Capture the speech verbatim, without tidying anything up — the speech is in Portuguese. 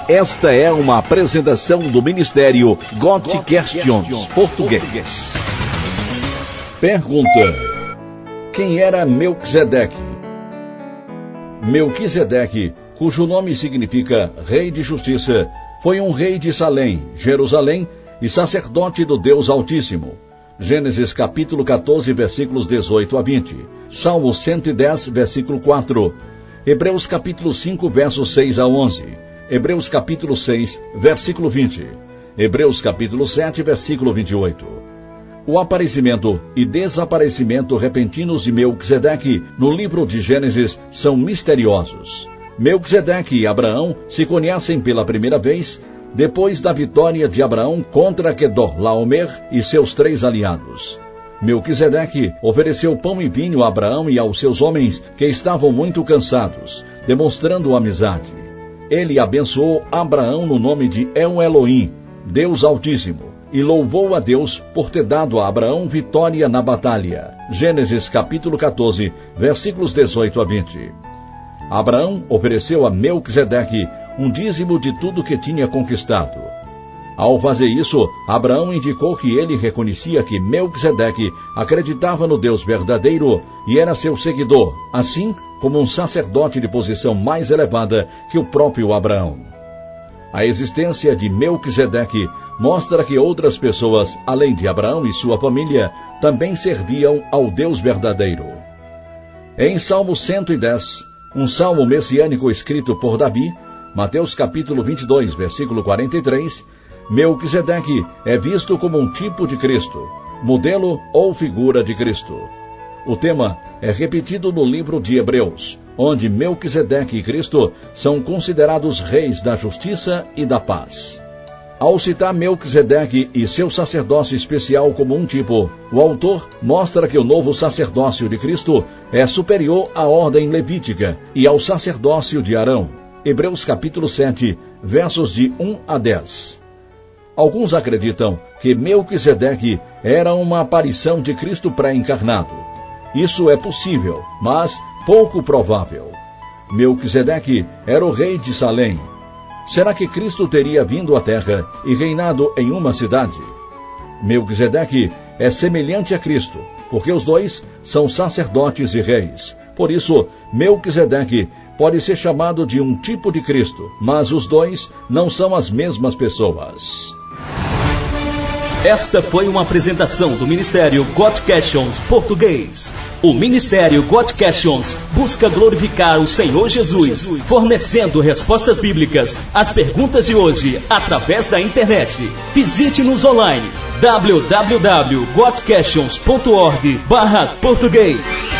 Esta é uma apresentação do Ministério God Questions Português. Pergunta: quem era Melquisedeque? Melquisedeque, cujo nome significa Rei de Justiça, foi um rei de Salém, Jerusalém, e sacerdote do Deus Altíssimo. Gênesis capítulo quatorze, versículos dezoito a vinte. Salmo cento e dez, versículo quatro. Hebreus capítulo cinco, versos seis a onze. Hebreus capítulo seis, versículo vinte. Hebreus capítulo sete, versículo vinte e oito. O aparecimento e desaparecimento repentinos de Melquisedeque no livro de Gênesis são misteriosos. Melquisedeque e Abraão se conhecem pela primeira vez depois da vitória de Abraão contra Quedorlaomer e seus três aliados. Melquisedeque ofereceu pão e vinho a Abraão e aos seus homens que estavam muito cansados, demonstrando amizade. Ele abençoou Abraão no nome de El Elohim, Deus Altíssimo, e louvou a Deus por ter dado a Abraão vitória na batalha. Gênesis capítulo quatorze, versículos dezoito a vinte. Abraão ofereceu a Melquisedeque um dízimo de tudo que tinha conquistado. Ao fazer isso, Abraão indicou que ele reconhecia que Melquisedeque acreditava no Deus verdadeiro e era seu seguidor, assim como um sacerdote de posição mais elevada que o próprio Abraão. A existência de Melquisedeque mostra que outras pessoas, além de Abraão e sua família, também serviam ao Deus verdadeiro. Em Salmo cento e dez, um salmo messiânico escrito por Davi, Mateus capítulo vinte e dois, versículo quarenta e três, Melquisedeque é visto como um tipo de Cristo, modelo ou figura de Cristo. O tema é repetido no livro de Hebreus, onde Melquisedeque e Cristo são considerados reis da justiça e da paz. Ao citar Melquisedeque e seu sacerdócio especial como um tipo, o autor mostra que o novo sacerdócio de Cristo é superior à ordem levítica e ao sacerdócio de Arão. Hebreus capítulo sete, versos de um a dez. Alguns acreditam que Melquisedeque era uma aparição de Cristo pré-encarnado. Isso é possível, mas pouco provável. Melquisedeque era o rei de Salém. Será que Cristo teria vindo à terra e reinado em uma cidade? Melquisedeque é semelhante a Cristo, porque os dois são sacerdotes e reis. Por isso, Melquisedeque pode ser chamado de um tipo de Cristo, mas os dois não são as mesmas pessoas. Esta foi uma apresentação do Ministério God Questions Português. O Ministério God Questions busca glorificar o Senhor Jesus, fornecendo respostas bíblicas às perguntas de hoje através da internet. Visite-nos online w w w ponto god questions ponto org barra português.